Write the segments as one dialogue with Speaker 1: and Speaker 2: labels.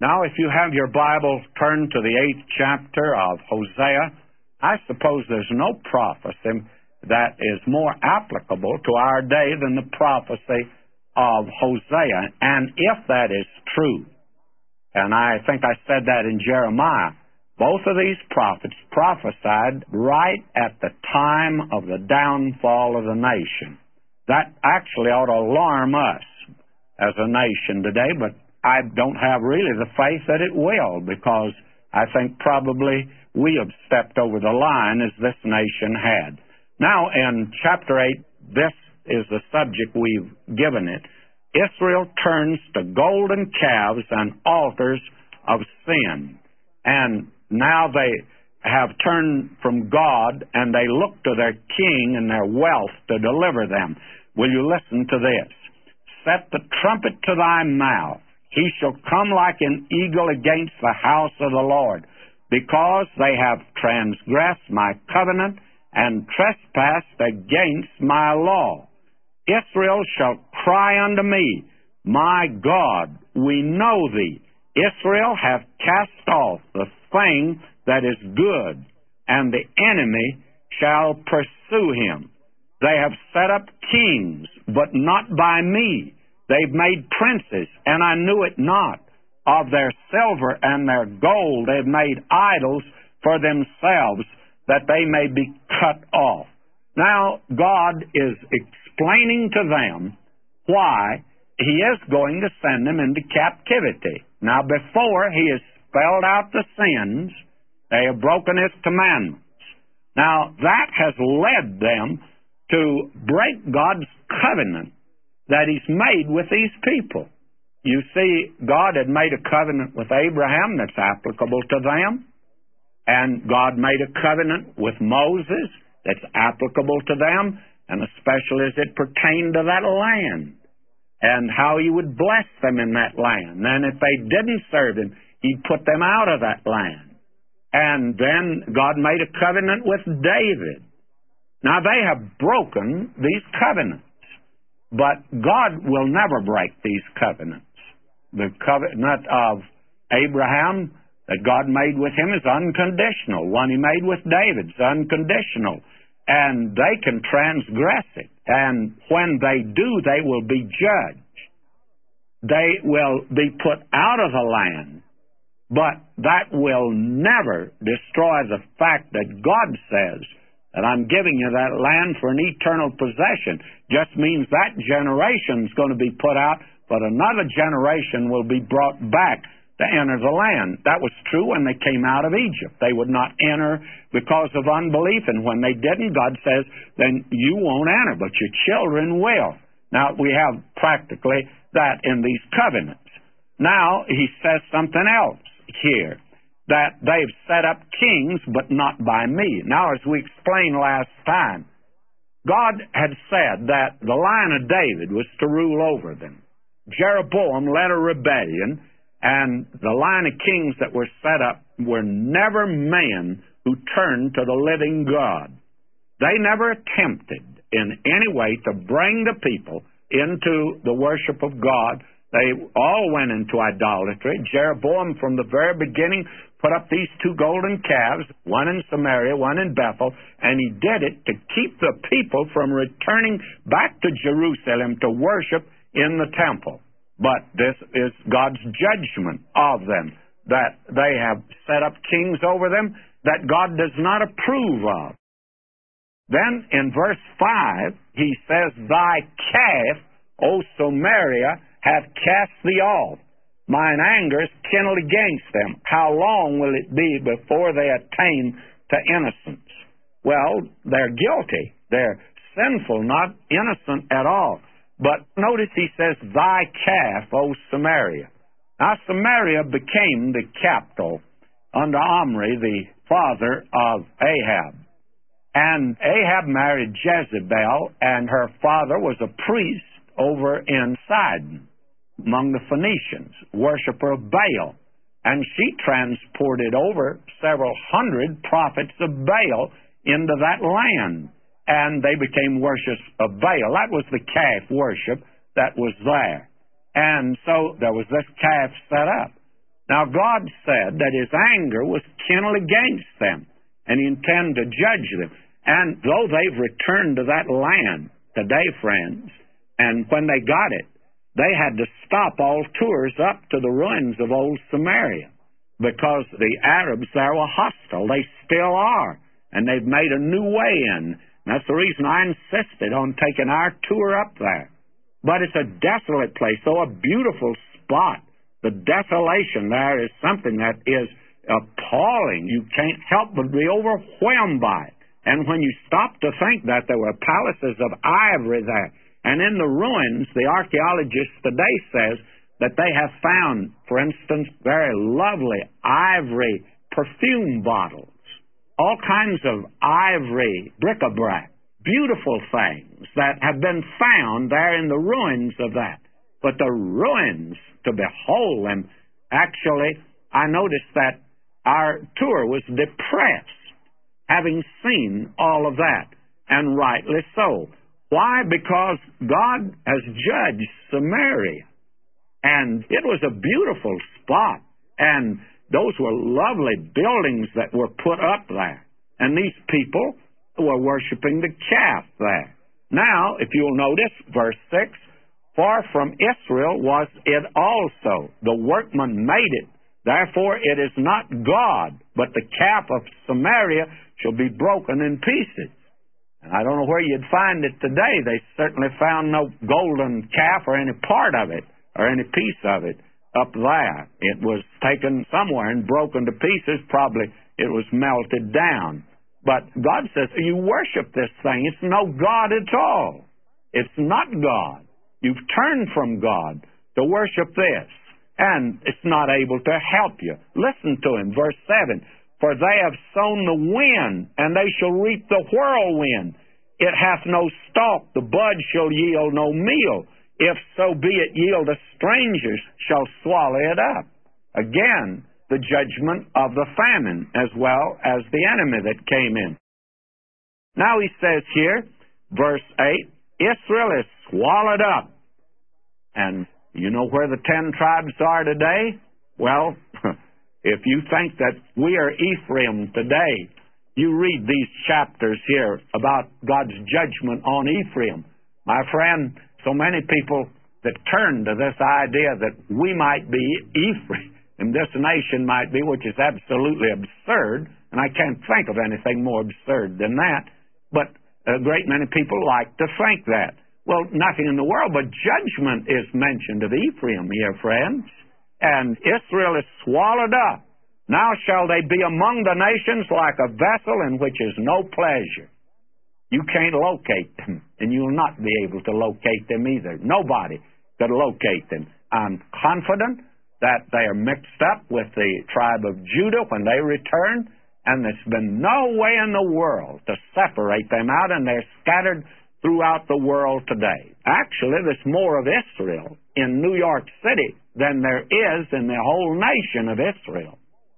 Speaker 1: Now, if you have your Bible, turn to the 8th chapter of Hosea. I suppose there's no prophecy that is more applicable to our day than the prophecy of Hosea. And if that is true, and I think I said that in Jeremiah, both of these prophets prophesied right at the time of the downfall of the nation. That actually ought to alarm us as a nation today, but I don't have really the faith that it will, because I think probably we have stepped over the line as this nation had. Now, in chapter 8, this is the subject we've given it. Israel turns to golden calves and altars of sin. And now they have turned from God, and they look to their king and their wealth to deliver them. Will you listen to this? Set the trumpet to thy mouth. He shall come like an eagle against the house of the Lord, because they have transgressed my covenant and trespassed against my law. Israel shall cry unto me, My God, we know thee. Israel hath cast off the thing that is good, and the enemy shall pursue him. They have set up kings, but not by me. They've made princes, and I knew it not. Of their silver and their gold they've made idols for themselves, that they may be cut off. Now, God is explaining to them why He is going to send them into captivity. Now, before He has spelled out the sins, they have broken His commandments. Now, that has led them to break God's covenant that He's made with these people. You see, God had made a covenant with Abraham that's applicable to them, and God made a covenant with Moses that's applicable to them, and especially as it pertained to that land, and how He would bless them in that land. And if they didn't serve Him, He'd put them out of that land. And then God made a covenant with David. Now, they have broken these covenants, but God will never break these covenants. The covenant of Abraham that God made with him is unconditional. One He made with David is unconditional. And they can transgress it. And when they do, they will be judged. They will be put out of the land. But that will never destroy the fact that God says that I'm giving you that land for an eternal possession. Just means that generation's going to be put out, but another generation will be brought back to enter the land. That was true when they came out of Egypt. They would not enter because of unbelief, and when they didn't, God says, then you won't enter, but your children will. Now, we have practically that in these covenants. Now, He says something else here, that they've set up kings, but not by me. Now, as we explained last time, God had said that the line of David was to rule over them. Jeroboam led a rebellion, and the line of kings that were set up were never men who turned to the living God. They never attempted in any way to bring the people into the worship of God. They all went into idolatry. Jeroboam, from the very beginning, put up these two golden calves, one in Samaria, one in Bethel, and he did it to keep the people from returning back to Jerusalem to worship in the temple. But this is God's judgment of them, that they have set up kings over them that God does not approve of. Then in verse 5, He says, Thy calf, O Samaria, hath cast thee off. Mine anger is kindled against them. How long will it be before they attain to innocence? Well, they're guilty. They're sinful, not innocent at all. But notice He says, Thy calf, O Samaria. Now, Samaria became the capital under Omri, the father of Ahab. And Ahab married Jezebel, and her father was a priest over in Sidon, among the Phoenicians, worshiper of Baal. And she transported over several hundred prophets of Baal into that land. And they became worshippers of Baal. That was the calf worship that was there. And so there was this calf set up. Now, God said that His anger was kindled against them, and He intended to judge them. And though they've returned to that land today, friends, and when they got it, they had to stop all tours up to the ruins of old Samaria because the Arabs there were hostile. They still are, and they've made a new way in. That's the reason I insisted on taking our tour up there. But it's a desolate place, so a beautiful spot. The desolation there is something that is appalling. You can't help but be overwhelmed by it. And when you stop to think that there were palaces of ivory there, and in the ruins, the archaeologists today says that they have found, for instance, very lovely ivory perfume bottles, all kinds of ivory bric-a-brac, beautiful things that have been found there in the ruins of that. But the ruins, to behold them, actually, I noticed that our tour was depressed, having seen all of that, and rightly so. Why? Because God has judged Samaria, and it was a beautiful spot, and those were lovely buildings that were put up there, and these people were worshiping the calf there. Now, if you'll notice, verse 6, "For from Israel was it also, the workman made it. Therefore it is not God, but the calf of Samaria shall be broken in pieces." And I don't know where you'd find it today. They certainly found no golden calf or any part of it, or any piece of it up there. It was taken somewhere and broken to pieces. Probably it was melted down. But God says, you worship this thing. It's no God at all. It's not God. You've turned from God to worship this, and it's not able to help you. Listen to him, verse 7. "For they have sown the wind, and they shall reap the whirlwind. It hath no stalk, the bud shall yield no meal. If so be it yield to strangers, shall swallow it up." Again, the judgment of the famine as well as the enemy that came in. Now he says here, verse 8, "Israel is swallowed up." And you know where the 10 tribes are today? Well, if you think that we are Ephraim today, you read these chapters here about God's judgment on Ephraim. My friend, so many people that turn to this idea that we might be Ephraim, and this nation might be, which is absolutely absurd, and I can't think of anything more absurd than that, but a great many people like to think that. Well, nothing in the world but judgment is mentioned of Ephraim here, friends. "And Israel is swallowed up. Now shall they be among the nations like a vessel in which is no pleasure." You can't locate them, and you'll not be able to locate them either. Nobody could locate them. I'm confident that they are mixed up with the tribe of Judah when they return, and there's been no way in the world to separate them out, and they're scattered throughout the world today. Actually, there's more of Israel in New York City than there is in the whole nation of Israel.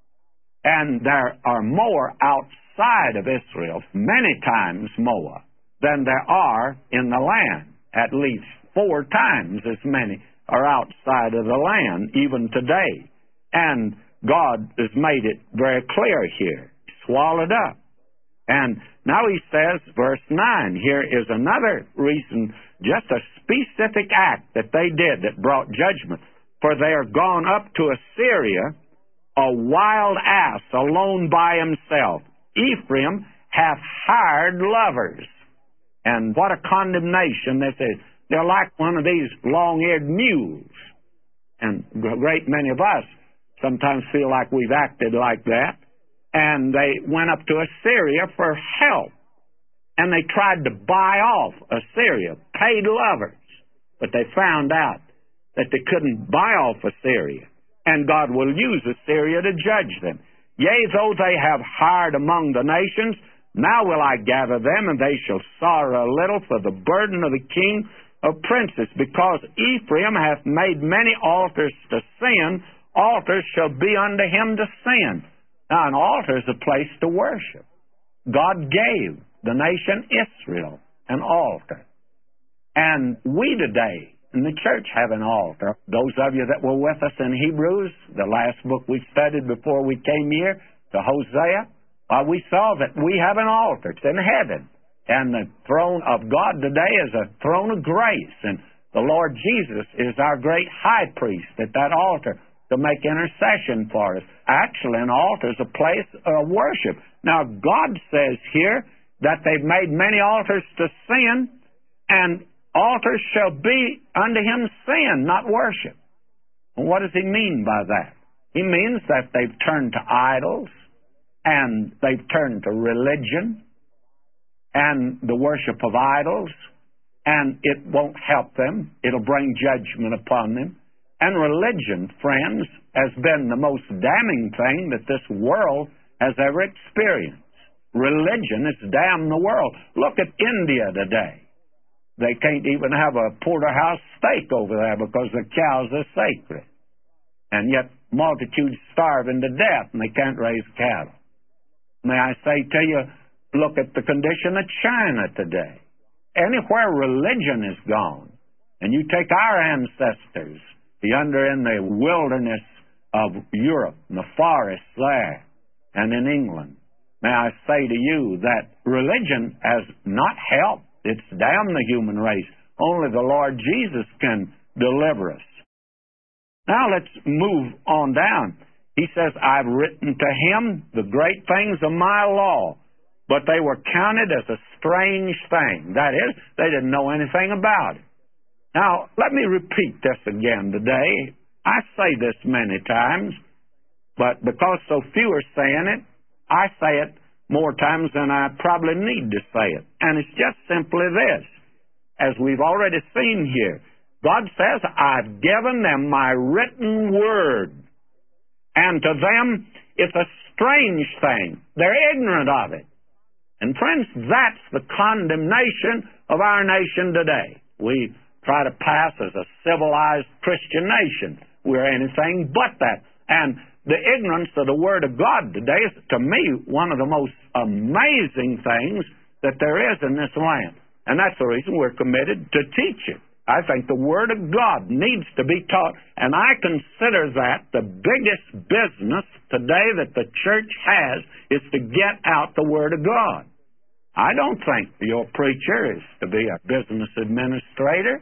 Speaker 1: And there are more outside of Israel, many times more, than there are in the land. At least 4 times as many are outside of the land, even today. And God has made it very clear here. Swallowed up. And now he says, verse 9, here is another reason, just a specific act that they did that brought judgment. "For they are gone up to Assyria, a wild ass alone by himself. Ephraim hath hired lovers." And what a condemnation this is. They're like one of these long-eared mules. And a great many of us sometimes feel like we've acted like that. And they went up to Assyria for help. And they tried to buy off Assyria, paid lovers. But they found out that they couldn't buy off Assyria. And God will use Assyria to judge them. "Yea, though they have hired among the nations, now will I gather them, and they shall sorrow a little for the burden of the king of princes. Because Ephraim hath made many altars to sin, altars shall be unto him to sin." Now, an altar is a place to worship. God gave the nation Israel an altar. And we today and the church have an altar. Those of you that were with us in Hebrews, the last book we studied before we came here to Hosea, we saw that we have an altar. It's in heaven. And the throne of God today is a throne of grace. And the Lord Jesus is our great high priest at that altar to make intercession for us. Actually, an altar is a place of worship. Now, God says here that they've made many altars to sin, and altars shall be unto him sin, not worship. Well, what does he mean by that? He means that they've turned to idols, and they've turned to religion and the worship of idols, and it won't help them. It'll bring judgment upon them. And religion, friends, has been the most damning thing that this world has ever experienced. Religion has damned the world. Look at India today. They can't even have a porterhouse steak over there because the cows are sacred. And yet multitudes starving to death and they can't raise cattle. May I say to you, look at the condition of China today. Anywhere religion is gone, and you take our ancestors, yonder in the wilderness of Europe, in the forests there, and in England, may I say to you that religion has not helped. It's damned the human race. Only the Lord Jesus can deliver us. Now let's move on down. He says, I've written to him the great things of my law, but they were counted as a strange thing. That is, they didn't know anything about it. Now, let me repeat this again today. I say this many times, but because so few are saying it, I say it more times than I probably need to say it. And it's just simply this. As we've already seen here, God says, I've given them my written word. And to them, it's a strange thing. They're ignorant of it. And friends, that's the condemnation of our nation today. We try to pass as a civilized Christian nation. We're anything but that. And the ignorance of the Word of God today is, to me, one of the most amazing things that there is in this land. And that's the reason we're committed to teach it. I think the Word of God needs to be taught, and I consider that the biggest business today that the church has is to get out the Word of God. I don't think your preacher is to be a business administrator.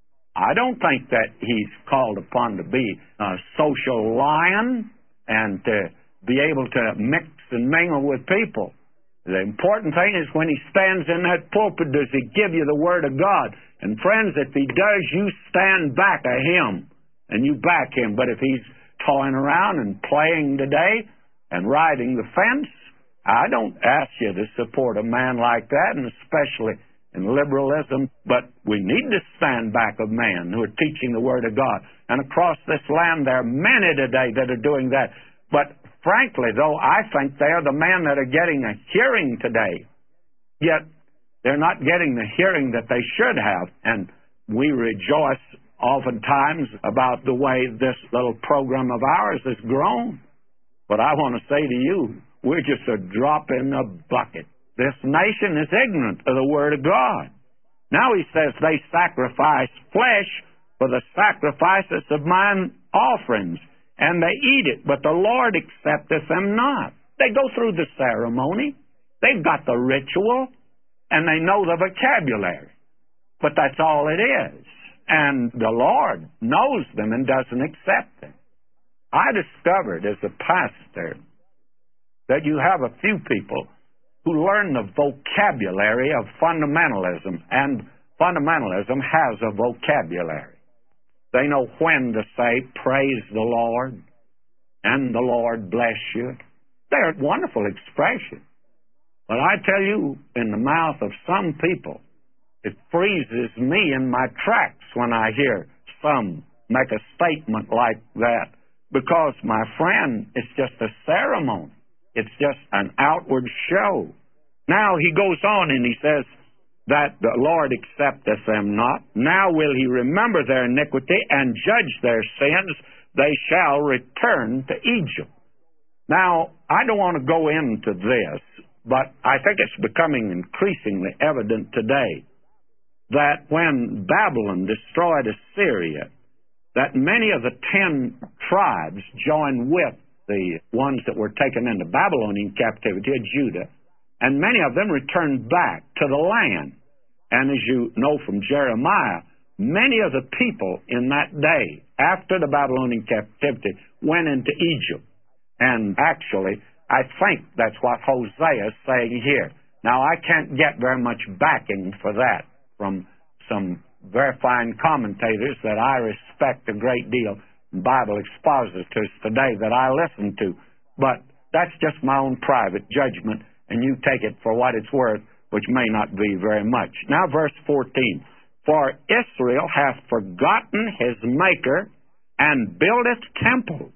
Speaker 1: I don't think that he's called upon to be a social lion and to be able to mix and mingle with people. The important thing is when he stands in that pulpit, does he give you the Word of God? And friends, if he does, you stand back of him and you back him. But if he's toying around and playing today and riding the fence, I don't ask you to support a man like that, and especially in liberalism. But we need to stand back of men who are teaching the Word of God. And across this land, there are many today that are doing that. But frankly, though, I think they are the men that are getting a hearing today. Yet, they're not getting the hearing that they should have. And we rejoice oftentimes about the way this little program of ours has grown. But I want to say to you, we're just a drop in the bucket. This nation is ignorant of the Word of God. Now he says they sacrifice flesh for the sacrifices of mine offerings, and they eat it, but the Lord accepteth them not. They go through the ceremony. They've got the ritual. And they know the vocabulary. But that's all it is. And the Lord knows them and doesn't accept them. I discovered as a pastor that you have a few people who learn the vocabulary of fundamentalism. And fundamentalism has a vocabulary. They know when to say, praise the Lord, and the Lord bless you. They're wonderful expressions. But I tell you, in the mouth of some people, it freezes me in my tracks when I hear some make a statement like that. Because, my friend, it's just a ceremony. It's just an outward show. Now he goes on and he says that the Lord accepteth them not. Now will he remember their iniquity and judge their sins. They shall return to Egypt. Now, I don't want to go into this, but I think it's becoming increasingly evident today that when Babylon destroyed Assyria, that many of the 10 tribes joined with the ones that were taken into Babylonian captivity of Judah, and many of them returned back to the land. And as you know from Jeremiah, many of the people in that day, after the Babylonian captivity, went into Egypt. And actually, I think that's what Hosea is saying here. Now, I can't get very much backing for that from some very fine commentators that I respect a great deal, Bible expositors today that I listen to. But that's just my own private judgment, and you take it for what it's worth, which may not be very much. Now, verse 14. For Israel hath forgotten his Maker, and buildeth temples,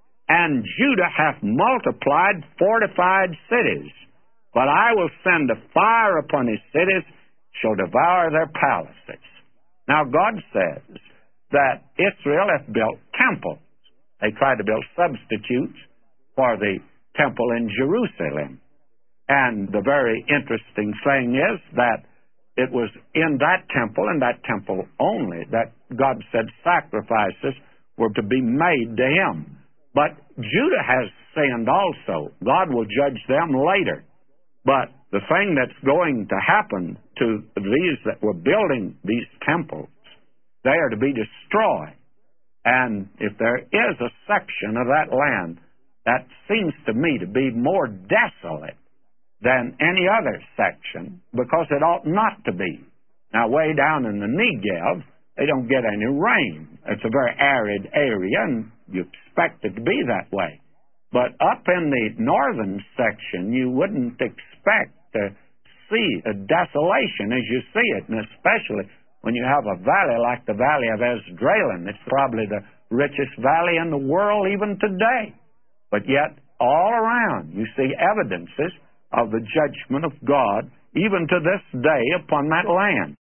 Speaker 1: and Judah hath multiplied fortified cities. But I will send a fire upon his cities, shall devour their palaces. Now, God says that Israel hath built temples. They tried to build substitutes for the temple in Jerusalem. And the very interesting thing is that it was in that temple and that temple only that God said sacrifices were to be made to him. But Judah has sinned also. God will judge them later. But the thing that's going to happen to these that were building these temples, they are to be destroyed. And if there is a section of that land that seems to me to be more desolate than any other section, because it ought not to be. Now, way down in the Negev, they don't get any rain. It's a very arid area, and you expect it to be that way. But up in the northern section, you wouldn't expect to see a desolation as you see it, and especially when you have a valley like the Valley of Esdraelon. It's probably the richest valley in the world even today. But yet, all around, you see evidences of the judgment of God, even to this day, upon that land.